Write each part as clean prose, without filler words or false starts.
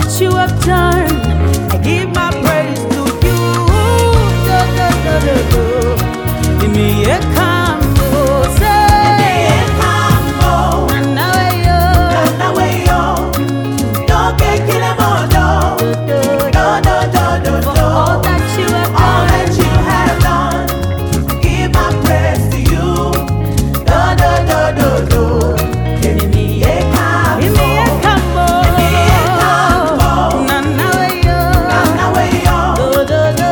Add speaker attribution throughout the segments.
Speaker 1: what you have done. I give my praise to you. Do, do, do, do, do. Give me a combo, say. For all that you have done,
Speaker 2: give my praise to you. Do, do, do, do, do. Give me a combo.
Speaker 1: give me a combo. Na na way yo. Do, do, do.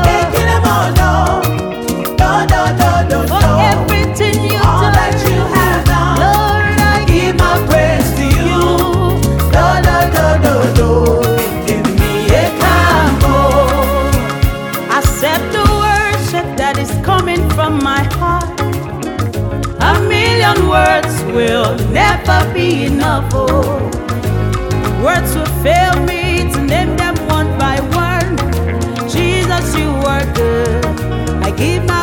Speaker 1: For everything you
Speaker 2: All
Speaker 1: done,
Speaker 2: that you have done,
Speaker 1: Lord, I
Speaker 2: give my praise to you. Do, do, do, do, do. Give me a combo.
Speaker 1: accept the worship that is coming from my heart. A million words will never be enough. Oh, words will fail me to name them one by one. Jesus, you are good. I give my